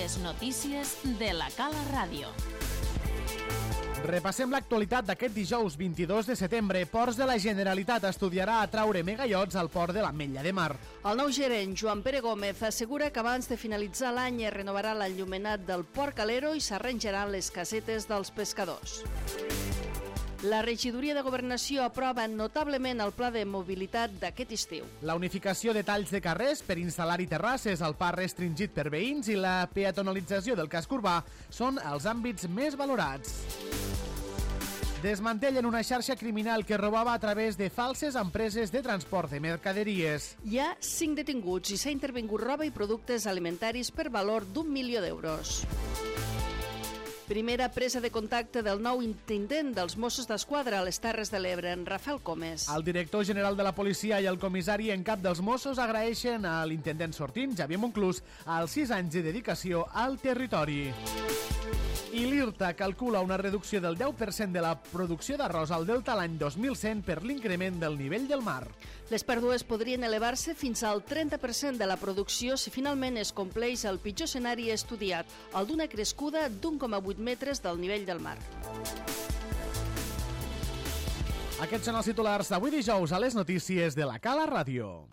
Les notícies de la Cala Ràdio. Repassem l'actualitat d'aquest dijous 22 de setembre. Ports de la Generalitat estudiarà atraure megaiots al port de l'Ametlla de Mar. El nou gerent, Joan Pere Gómez, assegura que abans de finalitzar l'any es renovarà l'enllumenat del Port Calero i s'arranjaran les casetes dels pescadors. La regidoria de Governació aprova notablement el pla de mobilitat d'aquest estiu. La unificació de talls de carrers per instal·lar-hi terrasses al parc restringit per veïns i la peatonalització del casc urbà són els àmbits més valorats. Desmantellen una xarxa criminal que robava a través de falses empreses de transport de mercaderies. Hi ha 5 detinguts i s'ha intervingut roba i productes alimentaris per valor d'1 milió d'euros. Primera presa de contacte del nou intendent dels Mossos d'Esquadra a les Terres de l'Ebre, en Rafael Comes. El director general de la policia i el comissari en cap dels Mossos agraeixen a l'intendent sortint, Xavier Monclús, els 6 anys de dedicació al territori. I l'IRTA calcula una reducció del 10% de la producció d'arròs al Delta l'any 2100 per l'increment del nivell del mar. Les pèrdues podrien elevar-se fins al 30% de la producció si finalment es compleix el pitjor escenari estudiat, el d'una crescuda d'1,8 metres del nivell del mar. Aquests són els titulars d'avui dijous a les notícies de la Cala Ràdio.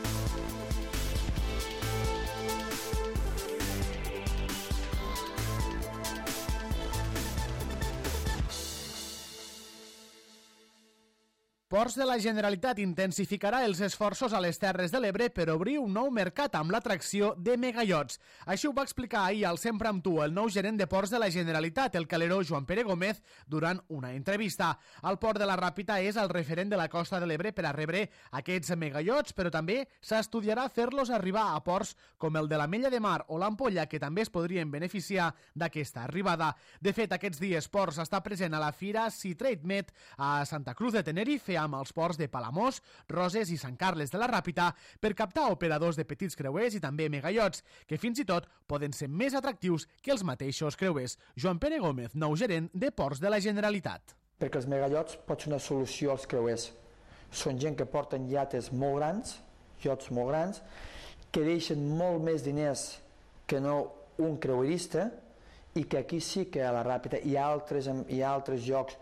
Ports de la Generalitat intensificarà els esforços a les Terres de l'Ebre per obrir un nou mercat amb l'atracció de megaiots. Així ho va explicar ahir al Sempre amb tu el nou gerent de Ports de la Generalitat, el caleró Joan Pere Gómez, durant una entrevista. El port de la Ràpita és el referent de la costa de l'Ebre per a rebre aquests megaiots, però també s'estudiarà fer-los arribar a ports com el de l'Ametlla de Mar o l'Ampolla, que també es podrien beneficiar d'aquesta arribada. De fet, aquests dies Ports està present a la Fira Sea Trade Med a Santa Cruz de Tenerife, amb els ports de Palamós, Roses i Sant Carles de la Ràpita per captar operadors de petits creuers i també megaiots, que fins i tot poden ser més atractius que els mateixos creuers. Joan Pere Gómez, nou gerent de Ports de la Generalitat. Perquè els megaiots pot ser una solució als creuers. Són gent que porten iates molt grans, iots molt grans, que deixen molt més diners que no un creuerista, i que aquí sí que a la Ràpita hi ha altres llocs,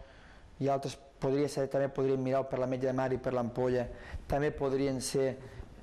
també podrien mirar per l'Ametlla de Mar i per l'Ampolla, també podrien ser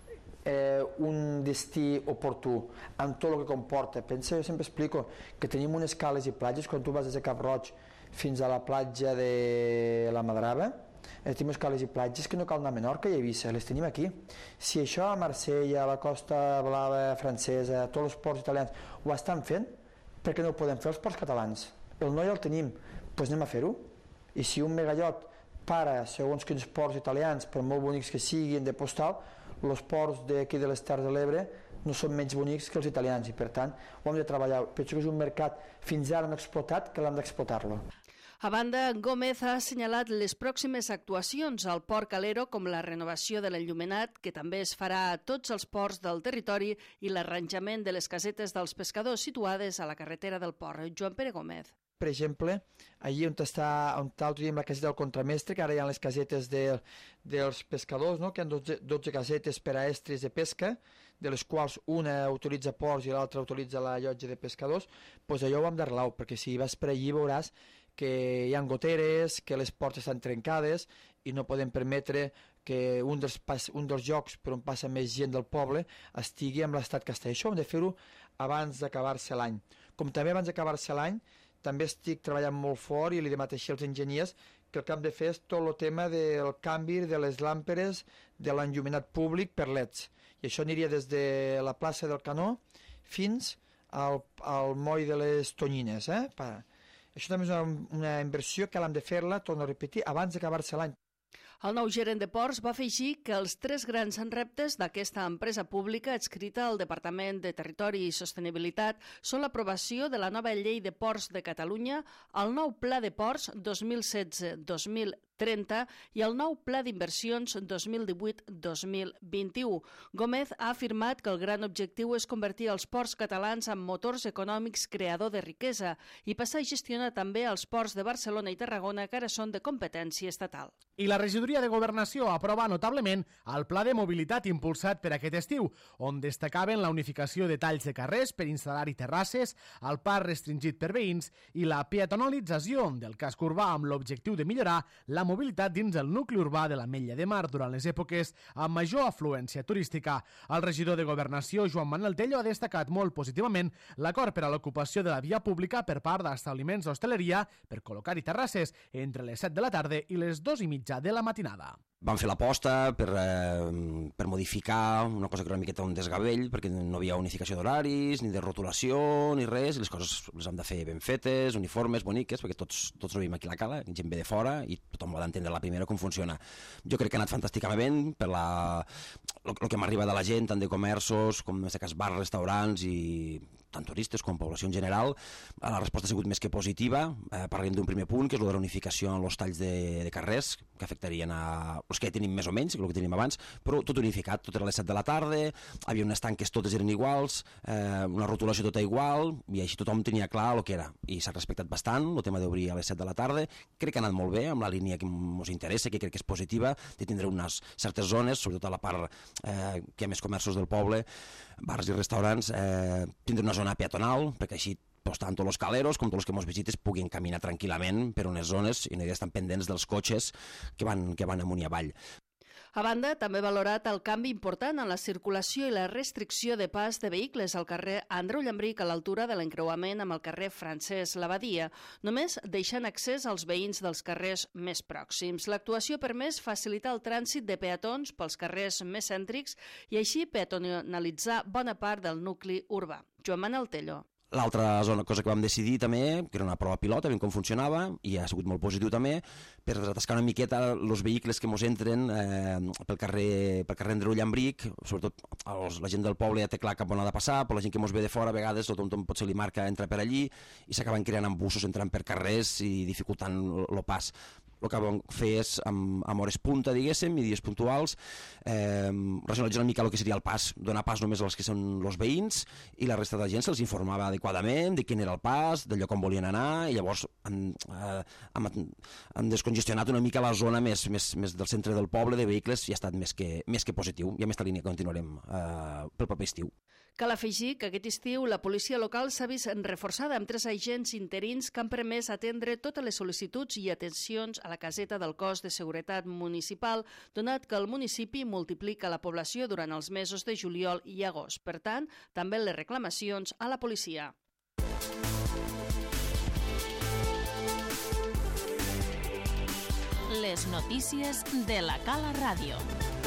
un destí oportú, amb tot el que comporta. Pensa, jo sempre explico que tenim unes cales i platges, quan tu vas des de Cap Roig fins a la platja de la Madrava, tenim unes cales i platges que no cal anar a Menorca i a Eivissa, les tenim aquí. Si això a Marsella, a la Costa Blava francesa, a tots els ports italians ho estan fent, per què no ho podem fer els ports catalans? El noi el tenim, doncs anem a fer-ho. I si un megaiot para segons quins ports italians, per molt bonics que siguin de postal, els ports d'aquí de les Terres de l'Ebre no són menys bonics que els italians i per tant ho hem de treballar. Penso que és un mercat fins ara no explotat, que l'hem d'explotar-lo. A banda, Gómez ha assenyalat les pròximes actuacions al Port Calero, com la renovació de l'enllumenat, que també es farà a tots els ports del territori, i l'arranjament de les casetes dels pescadors situades a la carretera del port. Joan Pere Gómez. Per exemple, allí on l'altre dia la caseta del contramestre, que ara hi ha les casetes dels pescadors, no? Que hi ha 12 casetes per a estris de pesca, de les quals una utilitza ports i l'altra utilitza la llotja de pescadors, doncs allò ho hem d'arreglar, perquè si vas per allí veuràs que hi ha goteres, que les portes estan trencades i no podem permetre que un dels llocs per on passa més gent del poble estigui en l'estat que està. Això hem de fer-ho abans d'acabar-se l'any. Com també abans d'acabar-se l'any, també estic treballant molt fort i li demat així als enginyers que el que hem de fer és tot el tema del canvi de les làmperes de l'enllumenat públic per LEDs. I això aniria des de la plaça del Canó fins al moll de les Tonyines. Això també és una inversió que l'hem de fer-la, torno a repetir, abans d'acabar-se l'any. El nou gerent de Ports va afegir que els 3 grans reptes d'aquesta empresa pública adscrita al Departament de Territori i Sostenibilitat són l'aprovació de la nova llei de Ports de Catalunya, el nou Pla de Ports 2016-2030 30 i el nou Pla d'Inversions 2018-2021. Gómez ha afirmat que el gran objectiu és convertir els ports catalans en motors econòmics creador de riquesa i passar a gestionar també els ports de Barcelona i Tarragona, que ara són de competència estatal. I la regidoria de Governació aprova notablement el pla de mobilitat impulsat per aquest estiu, on destacaven la unificació de talls de carrers per instal·lar-hi terrasses, el parc restringit per veïns i la peatonalització del casc urbà amb l'objectiu de millorar la mobilitat dins el nucli urbà de l'Ametlla de Mar durant les èpoques amb major afluència turística. El regidor de Governació, Joan Manuel Tello, ha destacat molt positivament l'acord per a l'ocupació de la via pública per part d'establiments d'hostaleria per col·locar-hi terrasses entre les 7 de la tarda i les 2:30 de la matinada. Vam fer l'aposta per modificar una cosa que era una miqueta un desgavell, perquè no havia unificació d'horaris, ni de rotulació, ni res, i les coses les hem de fer ben fetes, uniformes, boniques, perquè tots ho veiem aquí a la cala, gent ve de fora i tothom ha d'entendre la primera com funciona. Jo crec que ha anat fantàsticament per el que m'arriba de la gent, tant de comerços com en aquest cas bars, restaurants i tant turistes com població en general. La resposta ha sigut més que positiva. Parlem d'un primer punt, que és la unificació en els talls de carrers, que afectarien a els que tenim més o menys, el que tenim abans, però tot unificat, tot era a les 7 de la tarda, hi havia unes tanques totes eren iguals, una rotulació tota igual, i així tothom tenia clar el que era. I s'ha respectat bastant el tema d'obrir a les 7 de la tarda. Crec que ha anat molt bé, amb la línia que ens interessa, que crec que és positiva, de tindre unes certes zones, sobretot a la part que hi ha més comerços del poble, bars i restaurants, tindre una zona peatonal, perquè així tant tots els caleros com tots els que ens visites puguin caminar tranquil·lament per unes zones i no estan pendents dels cotxes que van amunt i avall. A banda, també ha valorat el canvi important en la circulació i la restricció de pas de vehicles al carrer Andreu Llambric a l'altura de l'encreuament amb el carrer Francesc Labadia, només deixant accés als veïns dels carrers més pròxims. L'actuació ha permès facilitar el trànsit de peatons pels carrers més cèntrics i així peatonalitzar bona part del nucli urbà. Joan Manuel Tello. L'altra cosa que vam decidir també, que era una prova pilota, veiem com funcionava, i ha sigut molt positiu també, per atascar una miqueta els vehicles que ens entren pel carrer Andreu Llambric, sobretot la gent del poble ja té clar cap on ha de passar, però la gent que ens ve de fora a vegades potser li marca entrar per allí i s'acaben creant embussos entrant per carrers i dificultant el pas. El que vam fer és, amb hores punta, diguéssim, i dies puntuals, racionalitzar una mica el que seria el pas, donar pas només als que són els veïns, i la resta de la gent se'ls informava adequadament de quin era el pas, del lloc on volien anar, i llavors han descongestionat una mica la zona més del centre del poble de vehicles i ha estat més que positiu, i amb aquesta línia continuarem pel proper estiu. Cal afegir que aquest estiu la policia local s'ha vist reforçada amb 3 agents interins que han permès atendre totes les sol·licituds i atencions a la caseta del cos de seguretat municipal, donat que el municipi multiplica la població durant els mesos de juliol i agost. Per tant, també les reclamacions a la policia. Les notícies de la Cala Ràdio.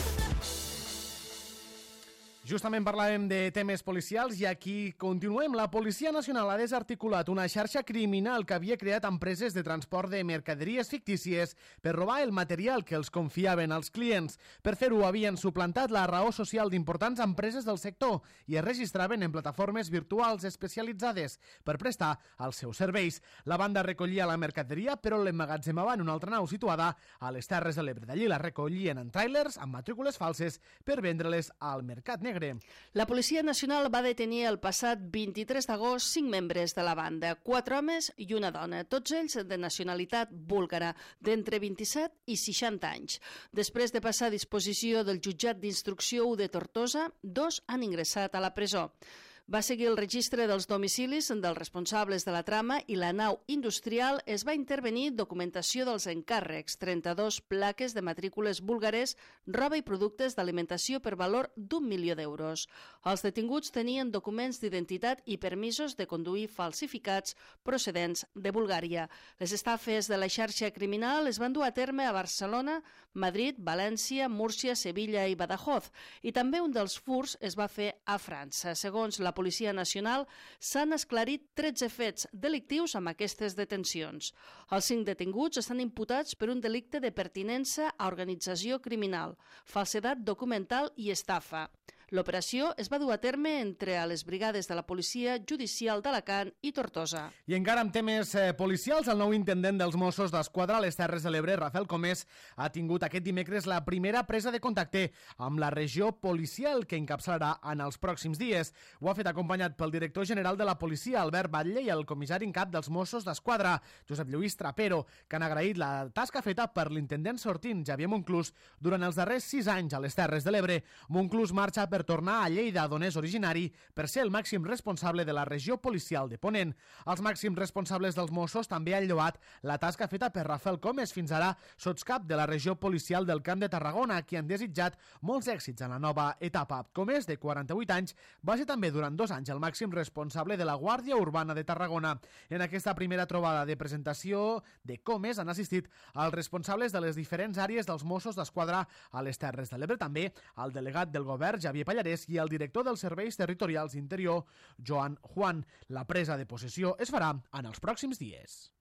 Justament parlàvem de temes policials i aquí continuem. La Policia Nacional ha desarticulat una xarxa criminal que havia creat empreses de transport de mercaderies fictícies per robar el material que els confiaven als clients. Per fer-ho havien suplantat la raó social d'importants empreses del sector i es registraven en plataformes virtuals especialitzades per prestar els seus serveis. La banda recollia la mercaderia però l'emmagatzemava en una altra nau situada a les Terres de l'Ebre. D'allí la recollien en tràilers amb matrícules falses per vendre-les al mercat negre. La Policia Nacional va detenir el passat 23 d'agost 5 membres de la banda, 4 homes i una dona, tots ells de nacionalitat búlgara, d'entre 27 i 60 anys. Després de passar a disposició del jutjat d'instrucció 1 de Tortosa, 2 han ingressat a la presó. Va seguir el registre dels domicilis dels responsables de la trama i la nau industrial es va intervenir documentació dels encàrrecs, 32 plaques de matrícules búlgares, roba i productes d'alimentació per valor d'1 milió d'euros. Els detinguts tenien documents d'identitat i permisos de conduir falsificats procedents de Bulgària. Les estafes de la xarxa criminal es van dur a terme a Barcelona, Madrid, València, Múrcia, Sevilla i Badajoz, i també un dels furts es va fer a França. Segons la Policia Nacional, s'han esclarit 13 fets delictius amb aquestes detencions. Els 5 detinguts estan imputats per un delicte de pertinença a organització criminal, falsedat documental i estafa. L'operació es va dur a terme entre les brigades de la Policia Judicial d'Alacant i Tortosa. I encara amb temes policials, el nou intendent dels Mossos d'Esquadra a les Terres de l'Ebre, Rafael Comés, ha tingut aquest dimecres la primera presa de contacte amb la regió policial que encapçalarà en els pròxims dies. Ho ha fet acompanyat pel director general de la policia, Albert Batlle, i el comissari en cap dels Mossos d'Esquadra, Josep Lluís Trapero, que han agraït la tasca feta per l'intendent sortint, Xavier Monclús, durant els darrers 6 anys a les Terres de l'Ebre. Monclús marxa per tornar a Lleida, d'on és originari, per ser el màxim responsable de la regió policial de Ponent. Els màxims responsables dels Mossos també han lloat la tasca feta per Rafael Comés, fins ara sotscap de la regió policial del Camp de Tarragona, qui han desitjat molts èxits en la nova etapa. Comés, de 48 anys, va ser també durant 2 anys el màxim responsable de la Guàrdia Urbana de Tarragona. En aquesta primera trobada de presentació de Comés han assistit els responsables de les diferents àrees dels Mossos d'Esquadra a les Terres de l'Ebre, també el delegat del govern, Javier Pallarès, i el director dels Serveis Territorials d'Interior, Joan Juan. La presa de possessió es farà en els pròxims dies.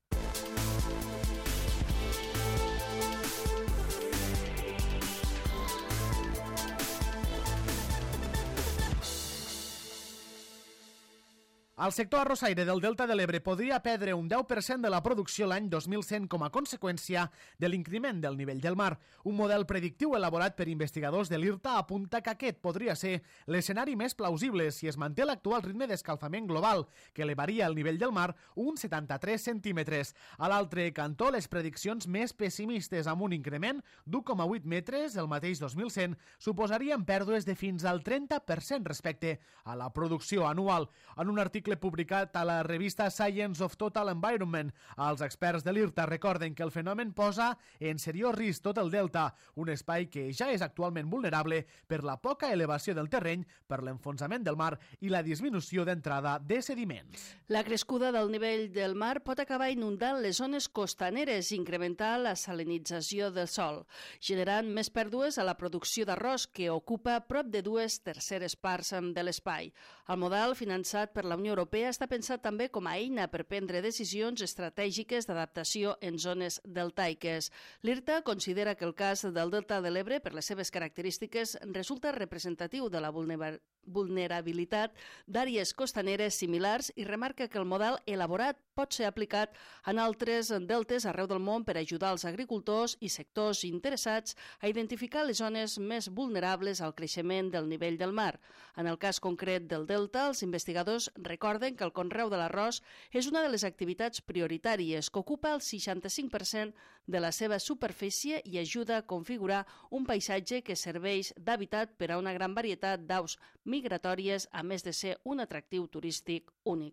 El sector arrossaire del Delta de l'Ebre podria perdre un 10% de la producció l'any 2100 com a conseqüència de l'increment del nivell del mar. Un model predictiu elaborat per investigadors de l'IRTA apunta que aquest podria ser l'escenari més plausible si es manté l'actual ritme d'escalfament global, que elevaria el nivell del mar uns 73 centímetres. A l'altre cantó, les prediccions més pessimistes, amb un increment d'1,8 metres el mateix 2100, suposarien pèrdues de fins al 30% respecte a la producció anual. En un article publicat a la revista Science of Total Environment, els experts de l'IRTA recorden que el fenomen posa en seriós risc tot el delta, un espai que ja és actualment vulnerable per la poca elevació del terreny, per l'enfonsament del mar i la disminució d'entrada de sediments. La crescuda del nivell del mar pot acabar inundant les zones costaneres i incrementar la salinització del sòl, generant més pèrdues a la producció d'arròs, que ocupa prop de 2/3 parts de l'espai. El model, finançat per la Unió Europea, està pensat també com a eina per prendre decisions estratègiques d'adaptació en zones deltaiques. L'IRTA considera que el cas del Delta de l'Ebre, per les seves característiques, resulta representatiu de la vulnerabilitat d'àrees costaneres similars i remarca que el model elaborat pot ser aplicat en altres deltes arreu del món per ajudar els agricultors i sectors interessats a identificar les zones més vulnerables al creixement del nivell del mar. En el cas concret del delta, els investigadors recorden que el conreu de l'arròs és una de les activitats prioritàries, que ocupa el 65% de la seva superfície i ajuda a configurar un paisatge que serveix d'hàbitat per a una gran varietat d'aus migratòries, a més de ser un atractiu turístic únic.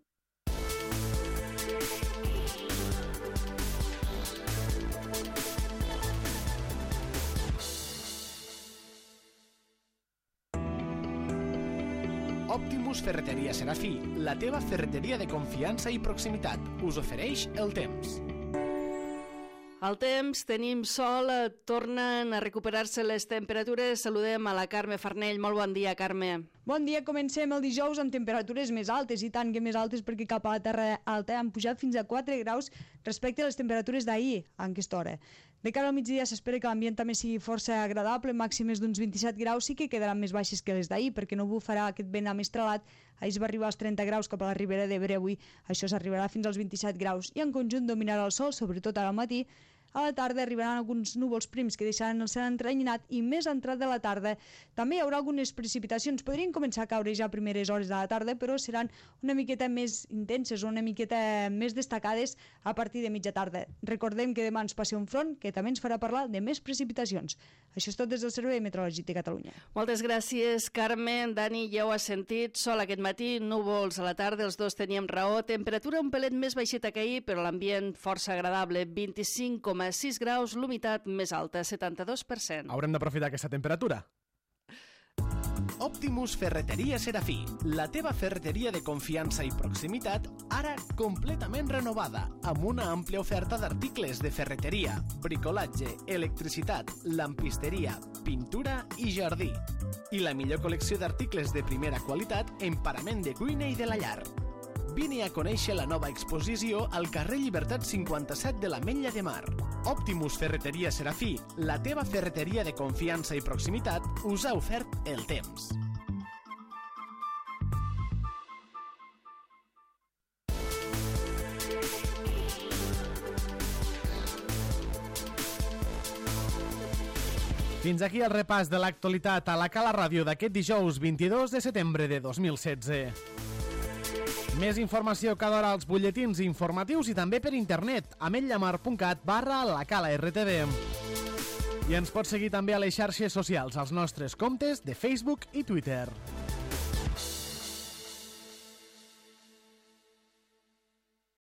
Optimus Ferreteria Serafí, la teva ferreteria de confiança i proximitat, us ofereix el temps. Al temps, tenim sol, tornen a recuperar-se les temperatures. Saludem a la Carme Farnell. Molt bon dia, Carme. Bon dia, comencem el dijous amb temperatures més altes, i tant que més altes, perquè cap a la Terra Alta han pujat fins a 4 graus respecte a les temperatures d'ahir, a aquesta hora. De cara al migdia s'espera que l'ambient també sigui força agradable, màximes d'uns 27 graus, sí que quedaran més baixes que les d'ahir, perquè no bufarà aquest vent amestralat. Ahir es va arribar als 30 graus cap a la Ribera d'Ebre, avui això s'arribarà fins als 27 graus, i en conjunt dominarà el sol, sobretot ara al matí. A la tarda arribaran alguns núvols prims que deixaran el cel entrenyinat, i més entrat de la tarda també hi haurà algunes precipitacions. Podrien començar a caure ja a primeres hores de la tarda, però seran una miqueta més intenses, una miqueta més destacades a partir de mitja tarda. Recordem que demà ens passa un front que també ens farà parlar de més precipitacions. Això és tot des del Servei Meteorològic de Catalunya. Moltes gràcies, Carme. Dani, ja ho has sentit, sol aquest matí, núvols a la tarda, els dos teníem raó. Temperatura un pelet més baixeta que ahir, però l'ambient força agradable, 25,6 graus, l'humitat més alta, 72%. Haurem d'aprofitar aquesta temperatura. Optimus Ferreteria Serafí, la teva ferreteria de confiança i proximitat, ara completament renovada, amb una àmplia oferta d'articles de ferreteria, bricolatge, electricitat, lampisteria, pintura i jardí. I la millor col·lecció d'articles de primera qualitat en parament de cuina i de la llar. Vine a conèixer la nova exposició al carrer Llibertat 57 de l'Ametlla de Mar. Optimus Ferreteria Serafí, la teva ferreteria de confiança i proximitat, us ha ofert el temps. Fins aquí el repàs de l'actualitat a la Cala Ràdio d'aquest dijous 22 de setembre de 2016. Més informació cada hora als butlletins informatius i també per internet a ametlllamar.cat/lacala-rtv. I ens pots seguir també a les xarxes socials, als nostres comptes de Facebook i Twitter.